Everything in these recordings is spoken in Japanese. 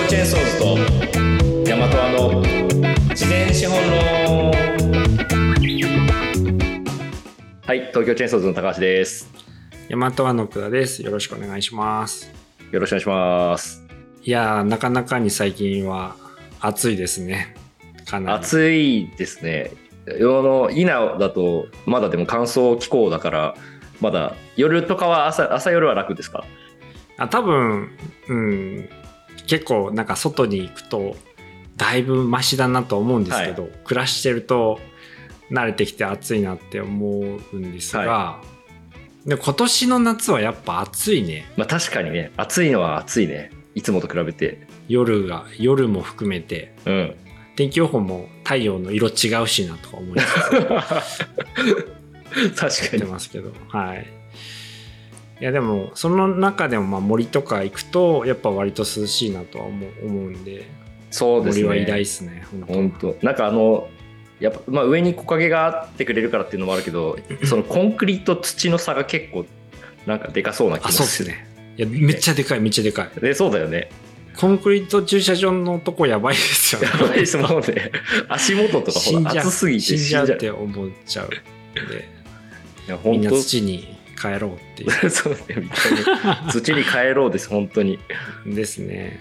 チェーンソーズとヤマトワの自然資本論。はい、東京チェーンソーズの高橋です。 ヤマトワの奥田です。よろしくお願いします。 よろしくお願いします。 いやー、なかなかに最近は暑いですね。かなり暑いですね。稲だとまだでも乾燥気候だからまだ夜とかは朝夜は楽ですか？ 多分、結構なんか外に行くとだいぶマシだなと思うんですけど、暮らしてると慣れてきて暑いなって思うんですが、で今年の夏はやっぱ暑いね。 確かにね、暑いのは暑いね。いつもと比べて夜も含めて、天気予報も太陽の色違うしなとか思います確かにますけど、はい。いやでもその中でも森とか行くとやっぱ割と涼しいなとは思うんで、 そうですね、 森は偉大ですね。 本当なんかやっぱ上に木陰があってくれるからっていうのもあるけどそのコンクリと土の差が結構なんかでかそうな気がする。 そうですね。いやめっちゃでかい、めっちゃでかい。 でそうだよね。 コンクリート駐車場のとこやばいですよね。 やばいですもんね。足元とかほら暑すぎて死んじゃうって思っちゃうで、 いやみんな土に帰ろうっていうそうね、土に帰ろうです本当にですね。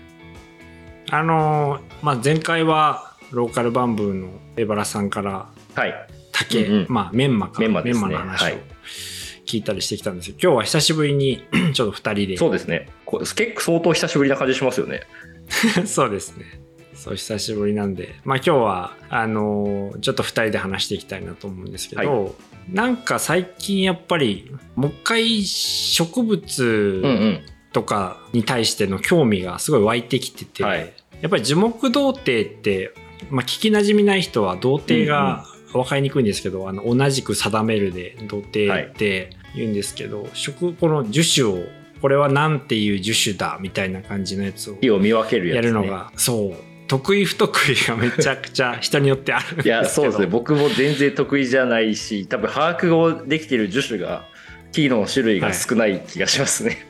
前回はローカルバンブーの江原さんから竹、メンマの話を聞いたりしてきたんですけど、今日は久しぶりにちょっと2人で。 そうですね、結構相当久しぶりな感じしますよね。 そうですね、そう久しぶりなんで、今日はちょっと2人で話していきたいなと思うんですけど、なんか最近やっぱりもう一回植物とかに対しての興味がすごい湧いてきてて、やっぱり樹木童貞って、聞きなじみない人は童貞が分かりにくいんですけど、同じく定めるで童貞って言うんですけど、この樹種をこれはなんていう樹種だみたいな感じのやつを木を見分けるやつ、ね、 やるのがそう得意不得意がめちゃくちゃ人によってあるんですけど。 いやそうですね、僕も全然得意じゃないし、多分把握をできている樹種が木の種類が少ない気がしますね。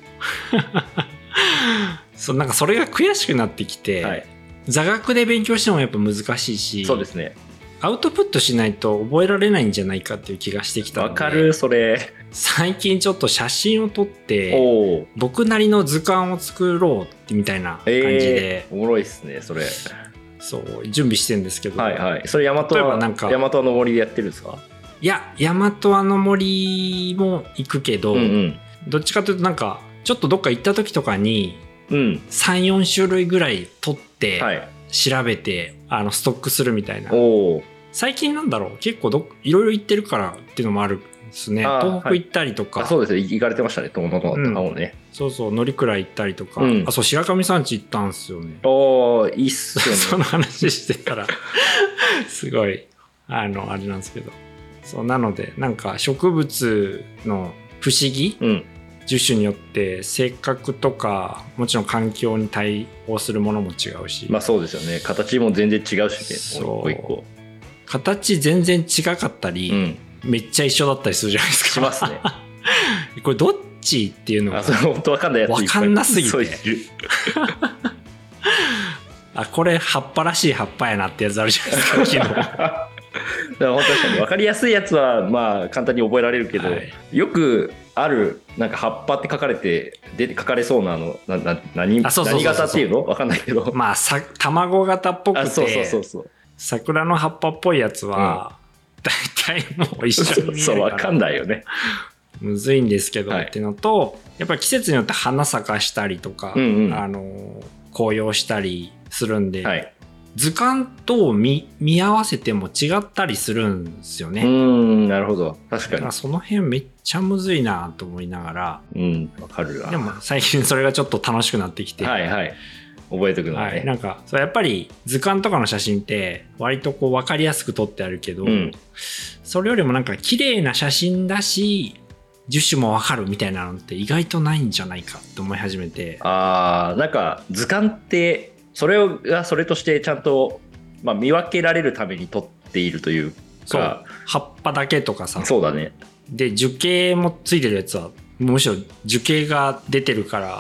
そうなんかそれが悔しくなってきて、座学で勉強してもやっぱ難しいし、 そうですね、 アウトプットしないと覚えられないんじゃないかっていう気がしてきたので。 わかるそれ。 最近ちょっと写真を撮って僕なりの図鑑を作ろうみたいな感じで、 おもろいですねそれ。 そう準備してるんど、 んですけそれ大和の森でやってるんですか？ いや大和の森も行くけど、どっちかというとなんかちょっとどっか行った時とかに、3,4 種類ぐらい撮って、調べてストックするみたいな。最近なんだろう、結構いろいろ行ってるからっていうのもあるんですね。東北行ったりとか、 そうですね、行かれてましたね、東北のね。 そうそう、乗鞍行ったりとか、そう白神山地行ったんですよね。 いいっすよね。 その話してたらすごいあれなんですけど、そうなのでなんか植物の不思議、樹種によって性格とかもちろん環境に対応するものも違うし、 そうですよね、形も全然違うしね。 そう一個形全然違かったり、めっちゃ一緒だったりするじゃないですか。 しますね。 これどっちっていうのが本当分かんないやつ分かんなすぎてこれ葉っぱらしい葉っぱやなってやつあるじゃないですか。昨日だから確かに分かりやすいやつは簡単に覚えられるけど、よくあるなんか葉っぱって書かれそうな何型っていうの分かんないけど、 卵型っぽくて、 そう桜の葉っぱっぽいやつは、大体もう一緒に見えるから分かんないよね。 むずいんですけど、っていうのと、やっぱり季節によって花咲かしたりとか、紅葉したりするんで、図鑑と見合わせても違ったりするんですよね。 なるほど、確かに。 その辺めっちゃむずいなと思いながら、 分かるわ。 でも最近それがちょっと楽しくなってきて、 覚えておくのね。 なんかやっぱり図鑑とかの写真って割と分かりやすく撮ってあるけど、それよりもなんか綺麗な写真だし樹種も分かるみたいなのって意外とないんじゃないかって思い始めて。 なんか図鑑ってそれとしてちゃんと、見分けられるために撮っているというか。 そう、葉っぱだけとかさ。 そうだね。 で樹形もついてるやつはむしろ樹形が出てるから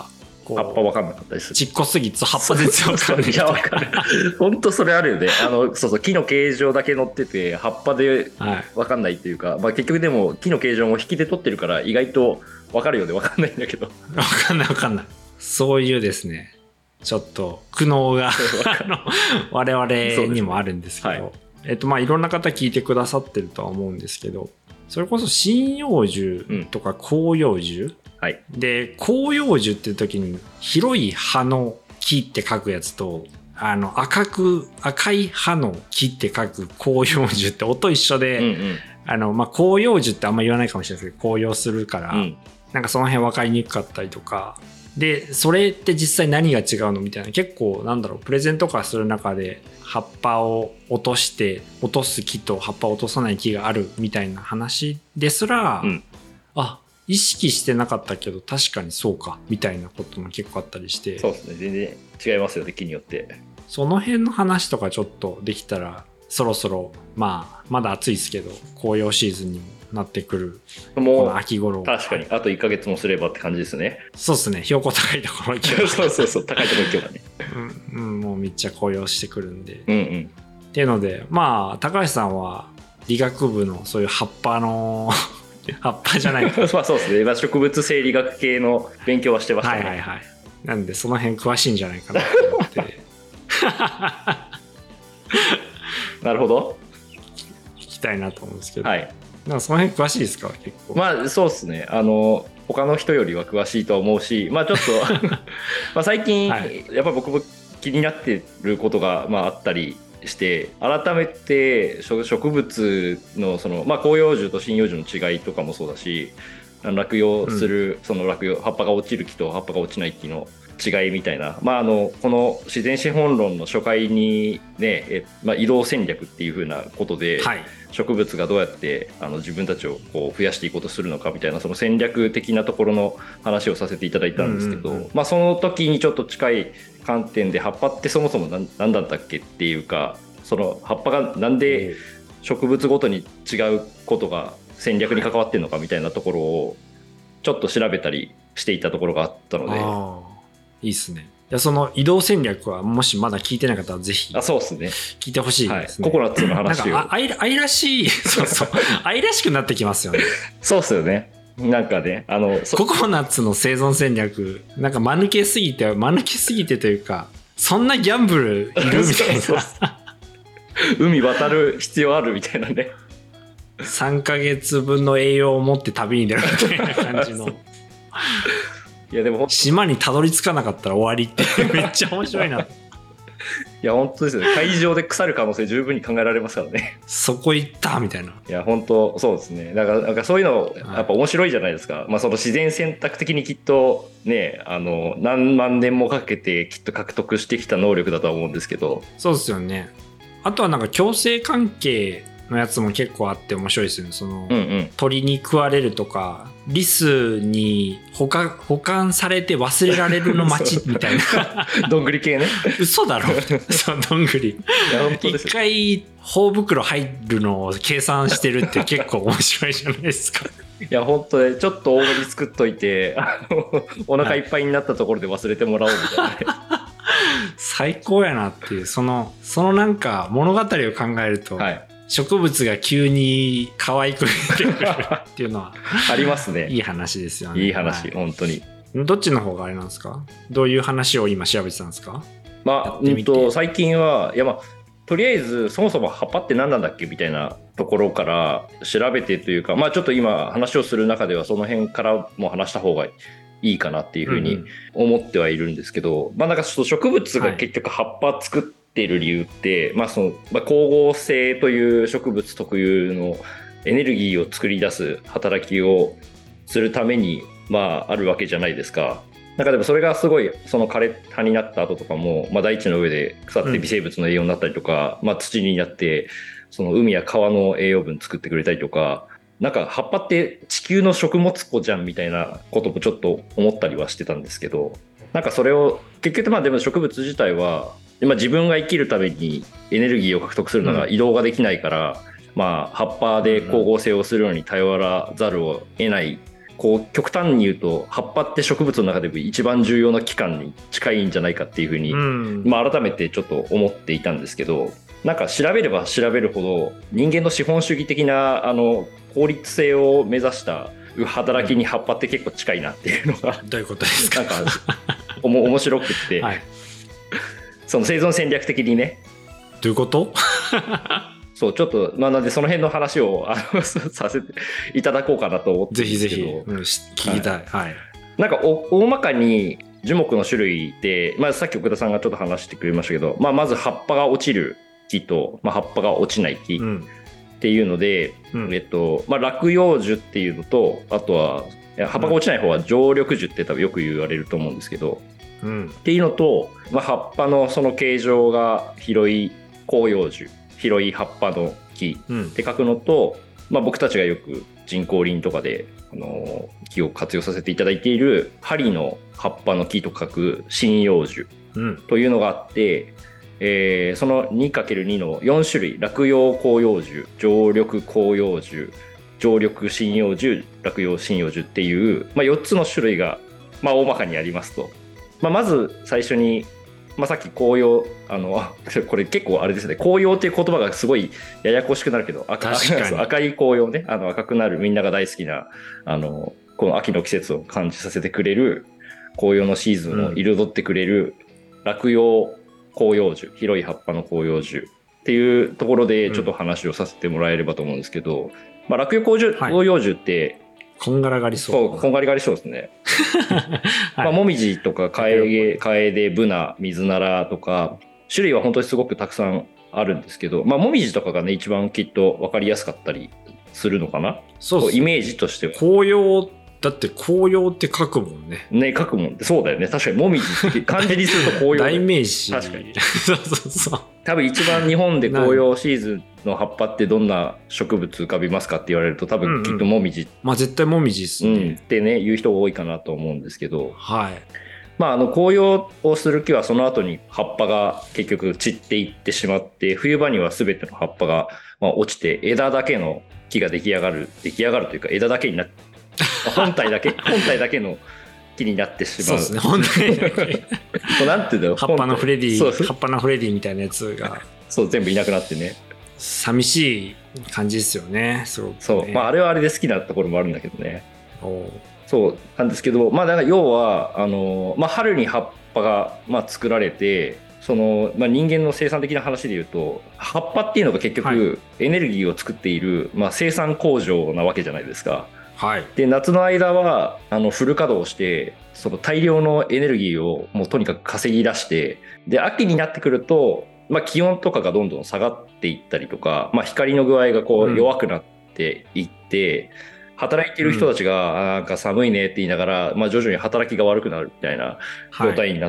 葉っぱ分かんなかったりする。 ちっこすぎて葉っぱ全然分かんない。 いや分かる。本当それあるよね。そう木の形状だけ載ってて葉っぱで分かんないっていうか、まあ、結局でも木の形状も引きで取ってるから意外と分かるようで分かんないんだけど。 分かんない。そういうですね、ちょっと苦悩が我々にもあるんですけど、まあいろんな方聞いてくださってるとは思うんですけど、それこそ針葉樹とか広葉樹、で広葉樹っていう時に広い葉の木って書くやつと赤い葉の木って書く広葉樹って音一緒で、まあ広葉樹ってあんま言わないかもしれないですけど紅葉するから、なんかその辺分かりにくかったりとかで、それって実際何が違うのみたいな、結構なんだろう、プレゼンとかする中で葉っぱを落とす木と葉っぱを落とさない木があるみたいな話ですら、意識してなかったけど確かにそうかみたいなことも結構あったりして。 そうですね、全然違いますよね、木によって。 その辺の話とかちょっとできたら、そろそろまだ暑いですけど紅葉シーズンにもなってくるこの秋頃。 確かにあと1ヶ月もすればって感じですね。 そうですね、標高高いところ行けばそう高いところ行けばねもうめっちゃ紅葉してくるんで、っていうので、まあ高橋さんは理学部のそういう葉っぱの葉っぱじゃないかまあそうですね、植物生理学系の勉強はしてましたね。 なんでその辺詳しいんじゃないかなと思ってなるほど、 聞きたいなと思うんですけど、 なんかその辺詳しいですか？結構。 まあそうですね、他の人よりは詳しいとは思うし、まあちょっとまあ最近、やっぱり僕も気になってることがあったりして、改めて植物のまあ、広葉樹と針葉樹の違いとかもそうだし、落葉する、葉っぱが落ちる木と葉っぱが落ちない木の違いみたいな、まあ、この自然資本論の初回にね、移動戦略っていう風なことで、植物がどうやって自分たちをこう増やしていこうとするのかみたいな、その戦略的なところの話をさせていただいたんですけど、まあ、その時にちょっと近い観点で、葉っぱってそもそも何だったっけっていうか、その葉っぱがなんで植物ごとに違うことが戦略に関わってるのかみたいなところをちょっと調べたりしていたところがあったので。 いいっすね。その移動戦略はもしまだ聞いてない方はぜひそうですね、 聞いてほしいですね。 ココナッツの話を。 なんか愛らしい愛らしくなってきますよね。 そうっすよね。なんかね、 ココナッツの生存戦略、なんか間抜けすぎてというか、そんなギャンブルいるみたいな海渡る必要あるみたいなね。 3ヶ月分の栄養を持って旅に出るみたいな感じのいやでも島にたどり着かなかったら終わりってめっちゃ面白いな。いや本当ですよね、海上で腐る可能性十分に考えられますからね。 そこ行ったみたいな。 いや本当そうですね。なんかそういうのやっぱ面白いじゃないですか。まあその自然選択的にきっとね、何万年もかけてきっと獲得してきた能力だとは思うんですけど。 そうですよね。あとはなんか共生関係のやつも結構あって面白いですよね。その、鳥に食われるとか、リスに保管されて忘れられるの街みたいなどんぐり系ね。 嘘だろそうどんぐり一回頬袋入るのを計算してるって結構面白いじゃないですか。 いや本当ね、ちょっと多めに作っといてお腹いっぱいになったところで忘れてもらおうみたいな、ね最高やなっていう、そのなんか物語を考えると、植物が急に可愛く出てくるっていうのはありますね。 いい話ですよね。 いい話、本当に。 どっちの方があれなんですか？どういう話を今調べてたんですか？ 最近はいやとりあえずそもそも葉っぱって何なんだっけみたいなところから調べてというか、ちょっと今話をする中ではその辺からも話した方がいいかなっていうふうに思ってはいるんですけど、なんかちょっと植物が結局葉っぱ作っている理由って、光合成という植物特有のエネルギーを作り出す働きをするためにあるわけじゃないですか。なんかでもそれがすごいその枯れ葉になった後とかも、大地の上で腐って微生物の栄養になったりとか、土になってその海や川の栄養分作ってくれたりとか、なんか葉っぱって地球の食物庫じゃんみたいなこともちょっと思ったりはしてたんですけど、なんかそれを結局でも植物自体は自分が生きるためにエネルギーを獲得するのが移動ができないから、葉っぱで光合成をするのに頼らざるを得ないこう極端に言うと葉っぱって植物の中でも一番重要な器官に近いんじゃないかっていうふうに、まあ、改めてちょっと思っていたんですけど、なんか調べれば調べるほど人間の資本主義的な効率性を目指した働きに葉っぱって結構近いなっていうのがどういうことですか？ なんか面白くって、はい、その生存戦略的にね。 どういうことそうちょっと、まあ、なんでその辺の話をさせていただこうかなと思ってるんですけど、 ぜひぜひ、聞きたい、はい、 なんか大まかに樹木の種類で、まあ、さっき奥田さんがちょっと話してくれましたけど、まあ、まず葉っぱが落ちる木と、まあ、葉っぱが落ちない木っていうので、まあ、落葉樹っていうのと、あとは葉っぱが落ちない方は常緑樹って多分よく言われると思うんですけど、っていうのと、まあ、葉っぱのその形状が広い広葉樹、広い葉っぱの木って書くのと、まあ、僕たちがよく人工林とかで木を活用させていただいている針の葉っぱの木と書く針葉樹というのがあって、その 2×2 の4種類、落葉広葉樹、常緑広葉樹、常緑針葉樹、落葉針葉樹っていう、まあ、4つの種類が、まあ、大まかにありますと。まあ、まず最初に、まあ、さっき紅葉これ結構あれですね、紅葉っていう言葉がすごいややこしくなるけど、赤い紅葉ね、赤くなるみんなが大好きなこの秋の季節を感じさせてくれる紅葉のシーズンを彩ってくれる落葉広葉樹、広い葉っぱの広葉樹っていうところでちょっと話をさせてもらえればと思うんですけど、まあ、落葉広葉樹って、 こんがらがりそう。 そう、こんがらがりそうですね。はい、まあ、もみじとかカエデ、ブナ、ミズナラとか、種類は本当にすごくたくさんあるんですけど、まあ、もみじとかがね、一番きっと分かりやすかったりするのかな。 そうですね。 イメージとしては。 紅葉、だって紅葉って書くもんね。 ね、書くもん。そうだよね。確かにもみじって漢字にすると紅葉。 代名詞。 確かに。 そうそうそう。 多分一番日本で紅葉シーズンの葉っぱってどんな植物浮かびますかって言われると多分きっともみじ、 まあ絶対もみじですね、 ってね言う人が多いかなと思うんですけど、 はい、 まあ紅葉をする木はその後に葉っぱが結局散っていってしまって、冬場には全ての葉っぱが落ちて枝だけの木が出来上がるというか、枝だけになって本体だけの木になってしまう。 そうですね、本体だけなんていうんだろう、 葉っぱのフレディみたいなやつがそう全部いなくなってね、 寂しい感じですよね。すごくね。 そう、まあ、あれはあれで好きなところもあるんだけどね。そうなんですけど、まあ、だから要はまあ、春に葉っぱが、まあ、作られて、まあ、人間の生産的な話で言うと葉っぱっていうのが結局エネルギーを作っている、まあ、生産工場なわけじゃないですか。 はい、 で夏の間はフル稼働してその大量のエネルギーをもうとにかく稼ぎ出して、で秋になってくると、まあ、気温とかがどんどん下がっていったりとか、まあ、光の具合がこう弱くなっていって、働いてる人たちがなんか寒いねって言いながら、まあ、徐々に働きが悪くなるみたいな状態になって、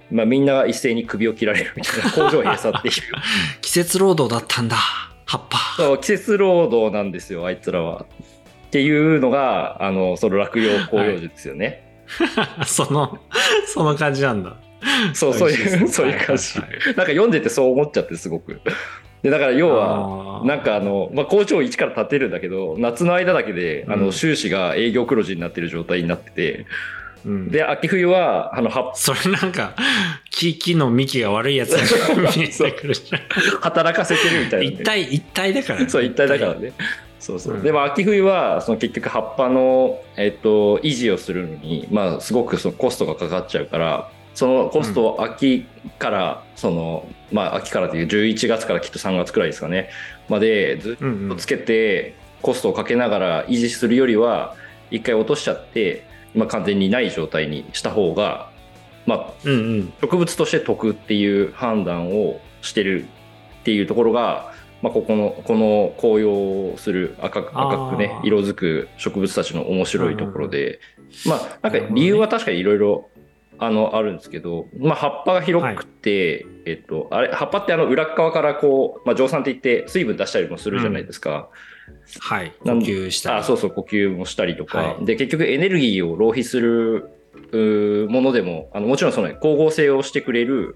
まあ、みんな一斉に首を切られるみたいな、工場閉鎖っていう季節労働だったんだ、葉っぱ。 そう季節労働なんですよ、あいつらはっていうのがその落葉広葉樹ですよね。 はい、その感じなんだ。 そういう感じ、なんか読んでてそう思っちゃって、すごく。でだから要はなんかまあ、工場を一から建てるんだけど、夏の間だけで収支が営業黒字になってる状態になってて、で秋冬はそれなんか木の幹が悪いやつが見えてくるじゃん働かせてるみたいな、 ね、一体だからね。 そう一体だからね。でも秋冬は結局葉っぱの、維持をするのに、まあ、すごくコストがかかっちゃうから、そのコストを秋からまあ、秋からという11月からきっと3月くらいですかねまでずっとつけてコストをかけながら維持するよりは一回落としちゃって、まあ、完全にない状態にした方が、まあ植物として得っていう判断をしてるっていうところが、まあ、この紅葉する赤くね色づく植物たちの面白いところで、まあなんか理由は確かにいろいろあるんですけど、まあ、葉っぱが広くて、葉っぱって裏側からこう、まあ、蒸散っていって水分出したりもするじゃないですか。 はい、呼吸したり。 そう呼吸もしたりとか、で結局エネルギーを浪費するものでももちろんその光合成をしてくれる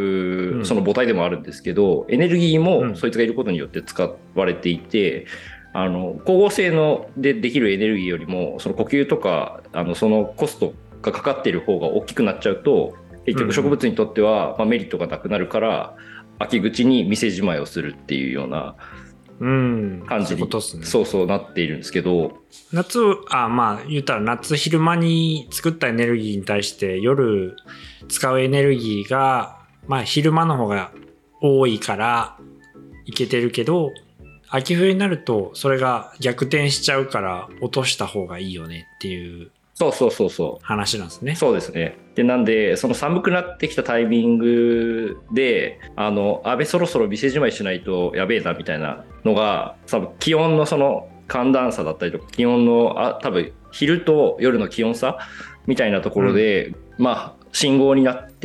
その母体でもあるんですけど、エネルギーもそいつがいることによって使われていて、 光合成でできるエネルギーよりもその呼吸とかそのコストがかかっている方が大きくなっちゃうと結局植物にとってはメリットがなくなるから秋口に店じまいをするっていうような感じにそうなっているんですけど、 夏言ったら夏昼間に作ったエネルギーに対して夜使うエネルギーが昼間の方が多いからいけてるけど、秋冬になるとそれが逆転しちゃうから落とした方がいいよねっていう話なんですね。 そうですね。でなんでその寒くなってきたタイミングでそろそろ店じまいしないとやべえなみたいなのが気温のその寒暖差だったりとか気温の多分昼と夜の気温差みたいなところで、信号になって、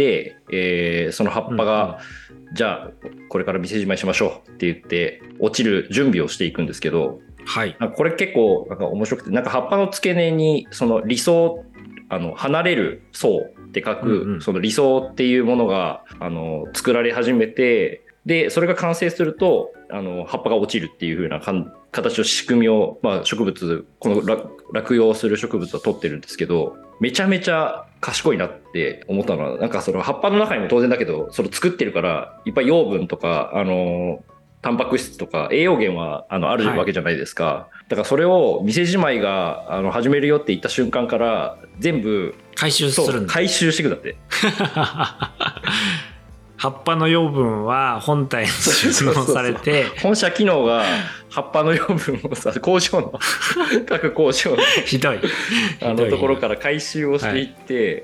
その葉っぱが、じゃあこれから店じまいしましょうって言って落ちる準備をしていくんですけど、これ結構なんか面白くて、葉っぱの付け根にその理想離れる層って書く、その理想っていうものが作られ始めて、でそれが完成すると葉っぱが落ちるっていう風な形の仕組みを、植物この落葉する植物は取ってるんですけど、めちゃめちゃ賢いなって思ったのは、なんかその葉っぱの中にも当然だけどそれ作ってるからいっぱい養分とかタンパク質とか栄養源はあるわけじゃないですか。だからそれを店じまいが始めるよって言った瞬間から全部回収するんだ。 回収していくんだって葉っぱの養分は本体に収納されて本社機能が葉っぱの養分を工場の各工場のひどいところから回収をしていって、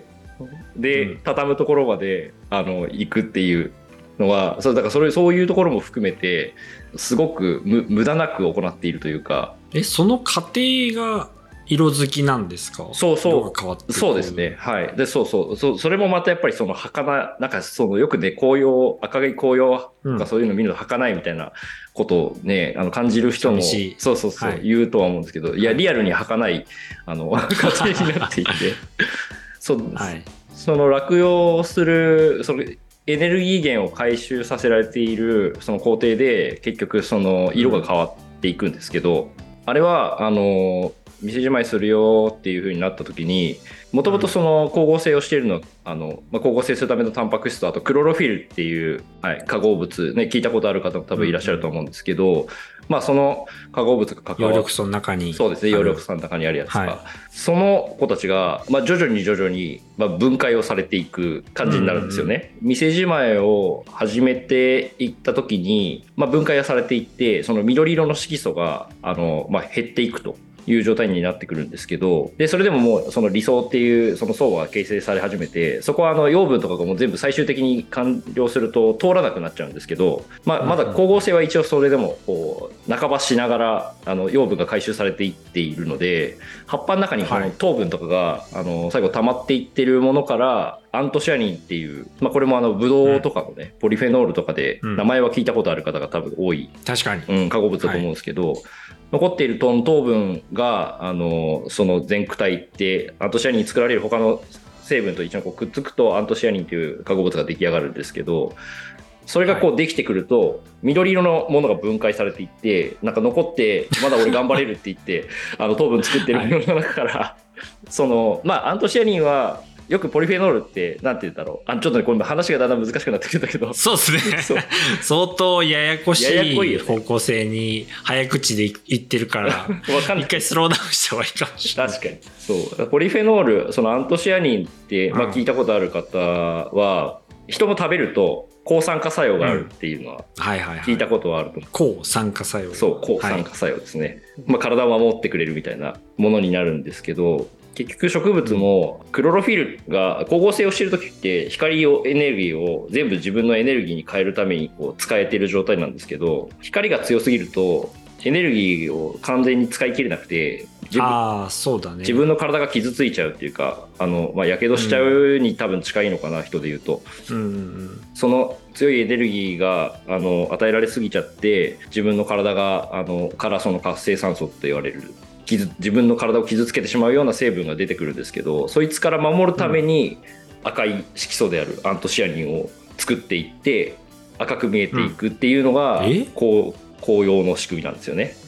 で畳むところまで行くっていうのはだからそういうところも含めてすごく無駄なく行っているというか。 その過程が色づきなんですか？ そうですね。はい。で、それもまたやっぱりその儚、なんかよくね、赤い紅葉とかそういうの見るの儚いみたいなことをね、感じる人も、言うとは思うんですけど、いや、リアルに儚い、過程になっていて、その落葉する、エネルギー源を回収させられているその工程で結局その色が変わっていくんですけど、あれは店じまいするよっていう風になった時に、もともとその光合成をしているのは光合成するためのタンパク質とあとクロロフィルっていう、化合物ね、聞いたことある方も多分いらっしゃると思うんですけど、その化合物が関わる葉緑素の中にそうですね、葉緑素の中にあるやつが、その子たちが、徐々に、分解をされていく感じになるんですよね。店じまいを始めていった時に、分解がされていってその緑色の色素が減っていくという状態になってくるんですけど、でそれでももうその理想っていうその層が形成され始めて、そこは養分とかがもう全部最終的に完了すると通らなくなっちゃうんですけど、まだ光合成は一応それでもこう半ばしながら養分が回収されていっているので、葉っぱの中にこの糖分とかが最後溜まっていってるものからアントシアニンっていう、これもブドウとかのね、ポリフェノールとかで名前は聞いたことある方が多分多い、 確かに、 化合物だと思うんですけど、残っている糖分がその全躯体ってアントシアニンに作られる他の成分と一緒にこうくっつくとアントシアニンという化合物が出来上がるんですけど、それがこうできてくると緑色のものが分解されていって、なんか残ってまだ俺頑張れるって言って糖分作ってるものの中からアントシアニンはよくポリフェノールってなんて言うんだろう、ちょっとねこれ話がだんだん難しくなってくるんだけど、 そうですね相当ややこしい方向性に早口で言ってるから一回スローダウンした方がいいかもしれない。 確かにそう、ポリフェノール、そのアントシアニンって、聞いたことある方は人も食べると抗酸化作用があるっていうのは聞いたことはあると思う。 抗酸化作用、 そう抗酸化作用ですね、体を守ってくれるみたいなものになるんですけど、結局植物もクロロフィルが光合成をしている時って光エネルギーを全部自分のエネルギーに変えるためにこう使えている状態なんですけど、光が強すぎるとエネルギーを完全に使い切れなくて自分の体が傷ついちゃうっていうか、やけどしちゃうに多分近いのかな、人で言うと、その強いエネルギーが与えられすぎちゃって自分の体がからその活性酸素って言われる自分の体を傷つけてしまうような成分が出てくるんですけど、そいつから守るために赤い色素であるアントシアニンを作っていって赤く見えていくっていうのが紅葉の仕組みなんですよね。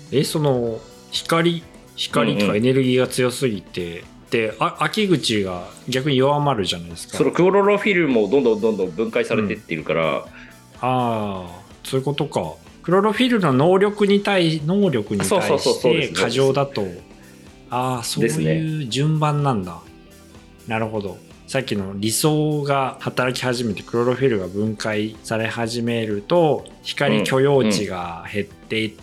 その光とかエネルギーが強すぎて、で秋口が逆に弱まるじゃないですか。 そのクロロフィルもどんどん分解されていってるから、 ああそういうことか。クロロフィルの能力に対して過剰だと、そういう順番なんだ。なるほど。さっきの理想が働き始めてクロロフィルが分解され始めると光許容値が減っていって、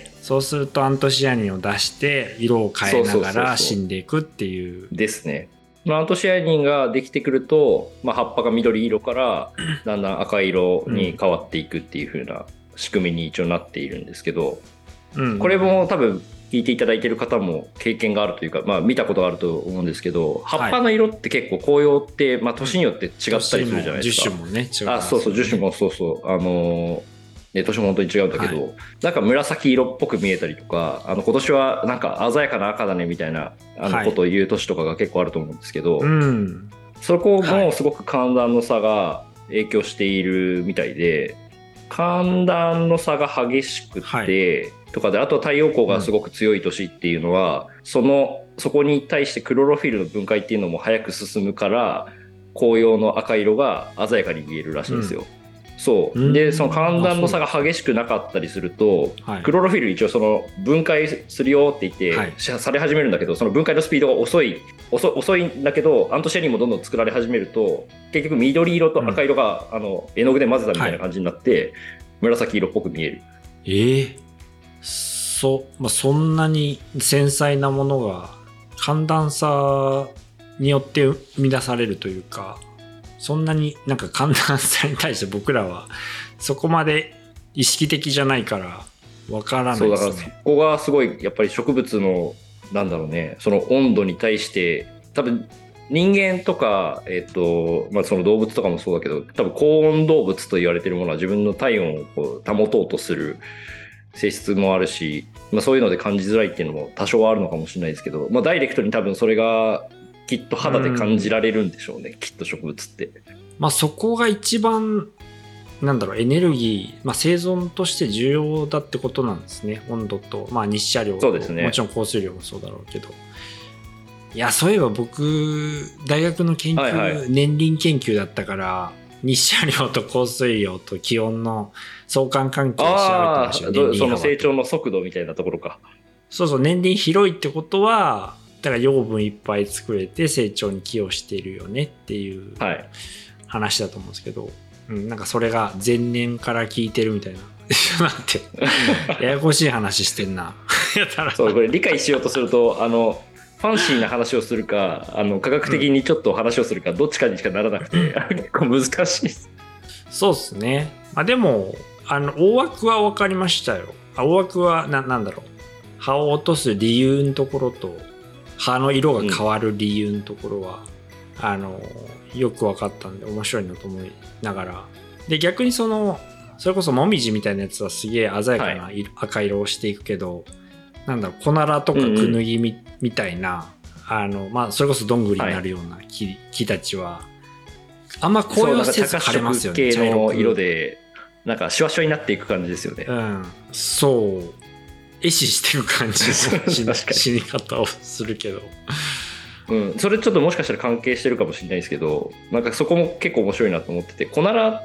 そうするとアントシアニンを出して色を変えながら死んでいくっていうですね。アントシアニンができてくると、葉っぱが緑色からだんだん赤色に変わっていくっていう風な仕組みに一応なっているんですけど、これも多分聞いていただいている方も経験があるというか、見たことがあると思うんですけど、葉っぱの色って結構紅葉って、年によって違ったりするじゃないですか。 樹種もね違う。 そう樹種もそう年も本当に違うんだけど、なんか紫色っぽく見えたりとか、今年はなんか鮮やかな赤だねみたいなことを言う年とかが結構あると思うんですけど、そこもすごく寒暖の差が影響しているみたいで、寒暖の差が激しくて、とかで、あと太陽光がすごく強い年っていうのは、そこに対してクロロフィルの分解っていうのも早く進むから、紅葉の赤色が鮮やかに見えるらしいんですよ。そうで、その寒暖の差が激しくなかったりすると、クロロフィル一応その分解するよって言って、され始めるんだけど、その分解のスピードが遅いんだけど、アントシアニンもどんどん作られ始めると、結局緑色と赤色が、絵の具で混ぜたみたいな感じになって、紫色っぽく見える。 そんなに繊細なものが寒暖差によって生み出されるというか、そんなになんか寒暖差に対して僕らはそこまで意識的じゃないからわからないですね。 そうだからそこがすごいやっぱり植物のなんだろうね、その温度に対して多分人間とか、その動物とかもそうだけど、多分高温動物と言われているものは自分の体温をこう保とうとする性質もあるし、そういうので感じづらいっていうのも多少はあるのかもしれないですけど、ダイレクトに多分それがきっと肌で感じられるんでしょうね、きっと植物って。 そこが一番エネルギー、生存として重要だってことなんですね。温度と、日射量と、 そうですね、 もちろん降水量もそうだろうけど。いや、そういえば僕大学の研究、年輪研究だったから、日射量と降水量と気温の相関関係を調べてましたよね。 その成長の速度みたいなところか。 そう年輪広いってことはだから養分いっぱい作れて成長に寄与しているよねっていう話だと思うんですけど、なんかそれが前年から聞いてるみたいななんてややこしい話してんなそうこれ理解しようとするとファンシーな話をするか科学的にちょっと話をするか、どっちかにしかならなくて結構難しいです。 そうですね。でも大枠は分かりましたよ。大枠はなんだろう、葉を落とす理由のところと葉の色が変わる理由のところは、よく分かったんで面白いなと思いながら、で逆にそれこそモミジみたいなやつはすげえ鮮やかな赤色をしていくけど、コナラとかクヌギみたいな、それこそどんぐりになるような木たちはあんま紅葉せず枯れますよね。 茶色系の色でなんかシュワシュワになっていく感じですよね。 そう壊死してる感じの死に方をするけど、 それちょっともしかしたら関係してるかもしれないですけど、なんかそこも結構面白いなと思ってて、コナラって、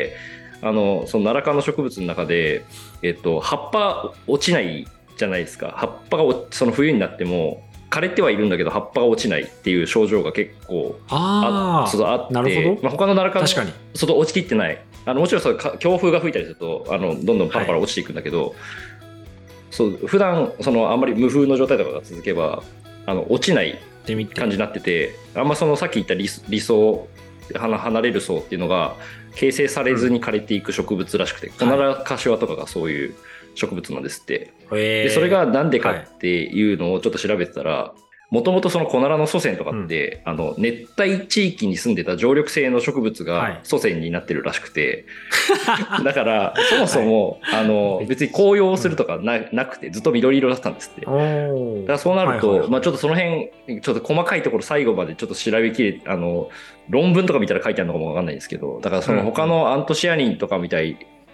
そのナラ科の植物の中で、葉っぱ落ちないじゃないですか。葉っぱがその冬になっても枯れてはいるんだけど葉っぱが落ちないっていう症状が結構あって、 なるほど、 他のナラ科の外落ちきってない。もちろんそれ強風が吹いたりするとどんどんパラパラ落ちていくんだけど、普段あんまり無風の状態とかが続けば落ちない感じになってて、あんまさっき言った理想離れる層っていうのが形成されずに枯れていく植物らしくて、コナラカシワとかがそういう植物なんですって。でそれがなんでかっていうのをちょっと調べてたら、もともとそのコナラの祖先とかって、熱帯地域に住んでた常緑性の植物が祖先になってるらしくて、だからそもそも、別に紅葉するとかなくてずっと緑色だったんですって。だからそうなると、ちょっとその辺ちょっと細かいところ最後までちょっと調べきれ論文とか見たら書いてあるのかもわかんないんですけど、だからその他のアントシアニンとかみたい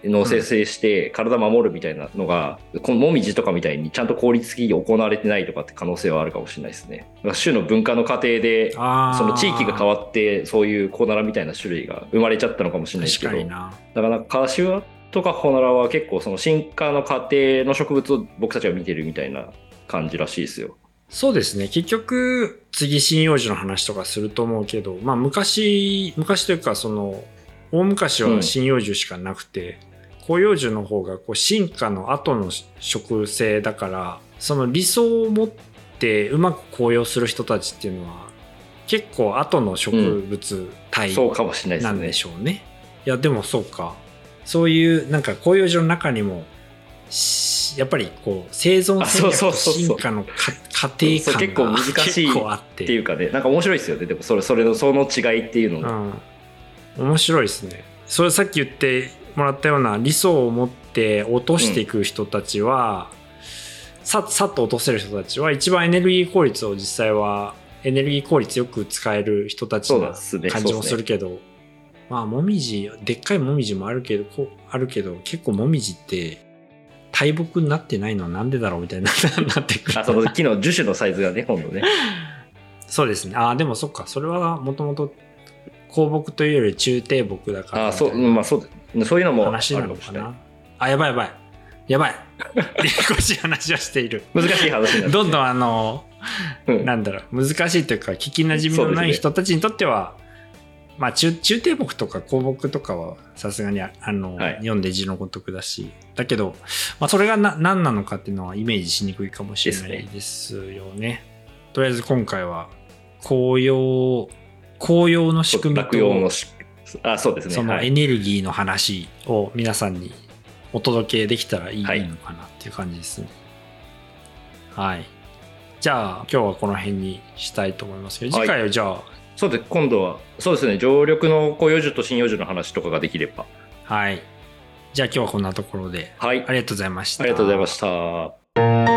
の生成して体守るみたいなのが、このもみじとかみたいにちゃんと効率的に行われてないとかって可能性はあるかもしれないですね。だから種の分化の過程でその地域が変わってそういうコナラみたいな種類が生まれちゃったのかもしれないですけど、だからカシワとかコナラは結構その進化の過程の植物を僕たちが見てるみたいな感じらしいですよ。 そうですね。結局次針葉樹の話とかすると思うけど、まあ昔というかその大昔は針葉樹しかなくて、広葉樹の方がこう進化の後の植生だから、その理想を持ってうまく紅葉する人たちっていうのは結構後の植物体なんでしょうね。いやでもそうか。そういうなんか広葉樹の中にもやっぱりこう生存戦略と進化の過程感が結構難しいっていうかね、なんか面白いですよね。でもその違いっていうのが、 面白いですね。それさっき言ってもらったような理想を持って落としていく人たちは、さっと落とせる人たちは一番エネルギー効率を実際はエネルギー効率よく使える人たちな感じもするけど、まあもみじでっかいもみじもあるけど結構もみじって大木になってないのはなんでだろうみたいななってくる。 その木の樹種のサイズがね今度ね。そうですね。でもそっか、それはもともと高木というより中低木だから。 そういうのも話なのかな。やばいこしい話をしている。 難しい話になってどんどんなんだろう、難しいというか聞きなじみのない人たちにとっては、まあ中低木とか高木とかはさすがに読んで字のごとくだし、だけど、まあ、それが何なのかっていうのはイメージしにくいかもしれないですよね。とりあえず今回は紅葉の仕組みとそうですね、 そのエネルギーの話を皆さんにお届けできたらいいのかなっていう感じですね。はい。じゃあ今日はこの辺にしたいと思いますけど、次回はじゃあ、 そうです。今度はそうですね、常緑の広葉樹と針葉樹の話とかができれば。 はい。じゃあ今日はこんなところで、 はい、 ありがとうございました。 ありがとうございました。